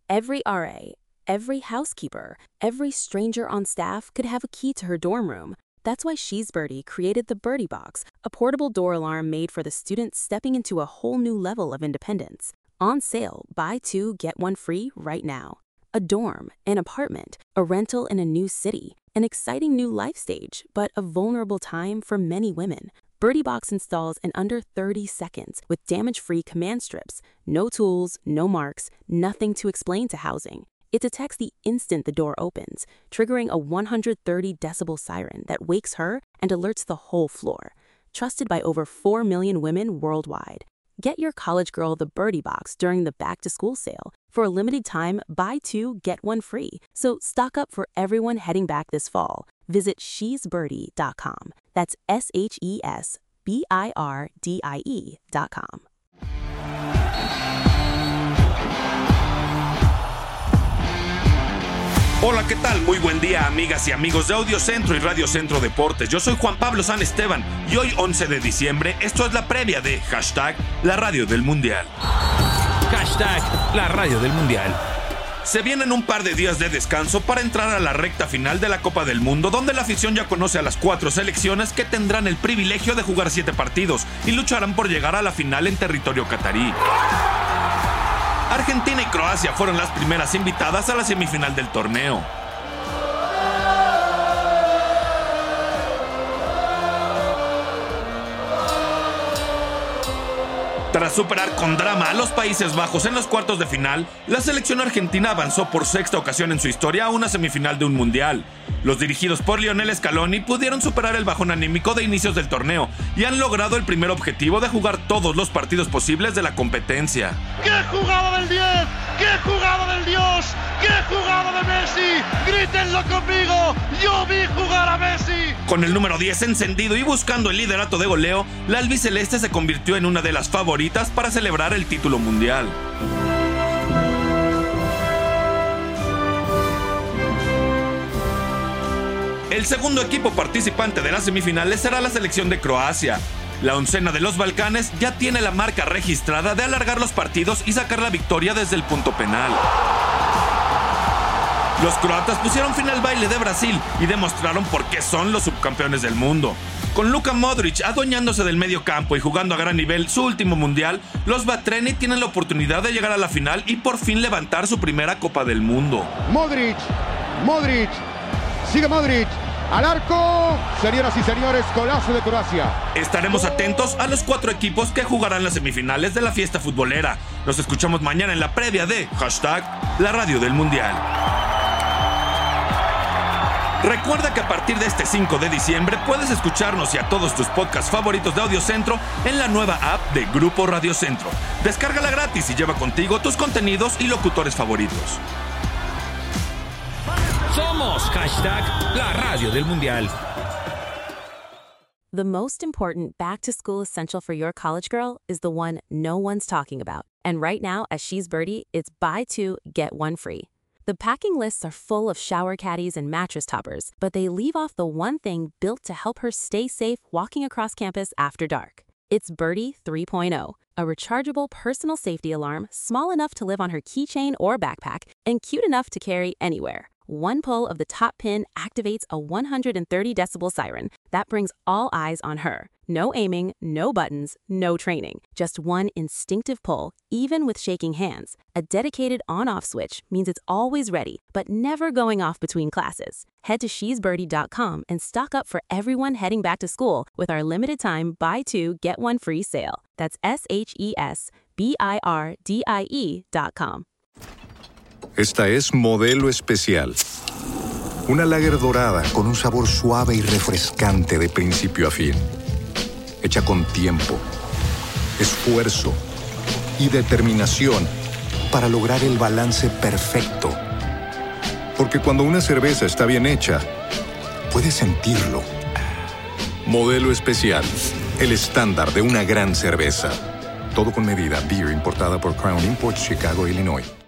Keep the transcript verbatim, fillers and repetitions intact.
Every R A, every housekeeper, every stranger on staff could have a key to her dorm room. That's why She's Birdie created the Birdie Box, a portable door alarm made for the students stepping into a whole new level of independence. On sale, buy two, get one free right now. A dorm, an apartment, a rental in a new city, an exciting new life stage, but a vulnerable time for many women. Birdie Box installs in under thirty seconds with damage-free command strips. No tools, no marks, nothing to explain to housing. It detects the instant the door opens, triggering a one hundred thirty decibel siren that wakes her and alerts the whole floor. Trusted by over four million women worldwide. Get your college girl the Birdie Box during the back-to-school sale. For a limited time, buy two, get one free. So stock up for everyone heading back this fall. Visit she's birdie dot com. That's S H E S B I R D I E dot com. Hola, ¿qué tal? Muy buen día, amigas y amigos de Audio Centro y Radio Centro Deportes. Yo soy Juan Pablo San Esteban y hoy, once de diciembre, esto es la previa de Hashtag La Radio del Mundial. Hashtag La Radio del Mundial. Se vienen un par de días de descanso para entrar a la recta final de la Copa del Mundo, donde la afición ya conoce a las cuatro selecciones que tendrán el privilegio de jugar siete partidos y lucharán por llegar a la final en territorio catarí. Argentina y Croacia fueron las primeras invitadas a la semifinal del torneo. Tras superar con drama a los Países Bajos en los cuartos de final, la selección argentina avanzó por sexta ocasión en su historia a una semifinal de un mundial. Los dirigidos por Lionel Scaloni pudieron superar el bajón anímico de inicios del torneo y han logrado el primer objetivo de jugar todos los partidos posibles de la competencia. ¡Qué jugada del diez! ¡Qué jugada del Dios! ¡Qué jugada de Messi! ¡Grítenlo conmigo! ¡Yo vi jugar a Messi! Con el número diez encendido y buscando el liderato de goleo, la albiceleste se convirtió en una de las favoritas para celebrar el título mundial. El segundo equipo participante de las semifinales será la selección de Croacia. La oncena de los Balcanes ya tiene la marca registrada de alargar los partidos y sacar la victoria desde el punto penal. Los croatas pusieron fin al baile de Brasil y demostraron por qué son los subcampeones del mundo. Con Luka Modric adueñándose del medio campo y jugando a gran nivel su último mundial, los Batreni tienen la oportunidad de llegar a la final y por fin levantar su primera Copa del Mundo. Modric, Modric, sigue Modric. Al arco, señoras y señores, golazo de Croacia. Estaremos atentos a los cuatro equipos que jugarán las semifinales de la fiesta futbolera. Nos escuchamos mañana en la previa de Hashtag La Radio del Mundial. Recuerda que a partir de este cinco de diciembre puedes escucharnos y a todos tus podcasts favoritos de Audio Centro en la nueva app de Grupo Radio Centro. Descárgala gratis y lleva contigo tus contenidos y locutores favoritos. Somos Hashtag La Radio del Mundial. The most important back-to-school essential for your college girl is the one no one's talking about. And right now at She's Birdie, it's buy two, get one free. The packing lists are full of shower caddies and mattress toppers, but they leave off the one thing built to help her stay safe walking across campus after dark. It's Birdie three point oh, a rechargeable personal safety alarm small enough to live on her keychain or backpack and cute enough to carry anywhere. One pull of the top pin activates a one hundred thirty decibel siren that brings all eyes on her. No aiming, no buttons, no training. Just one instinctive pull, even with shaking hands. A dedicated on-off switch means it's always ready, but never going off between classes. Head to she's birdie dot com and stock up for everyone heading back to school with our limited time buy two, get one free sale. That's S H E S B I R D I E dot com. Esta es Modelo Especial. Una lager dorada con un sabor suave y refrescante de principio a fin. Hecha con tiempo, esfuerzo y determinación para lograr el balance perfecto. Porque cuando una cerveza está bien hecha, puedes sentirlo. Modelo Especial, el estándar de una gran cerveza. Todo con medida. Beer importada por Crown Imports, Chicago, Illinois.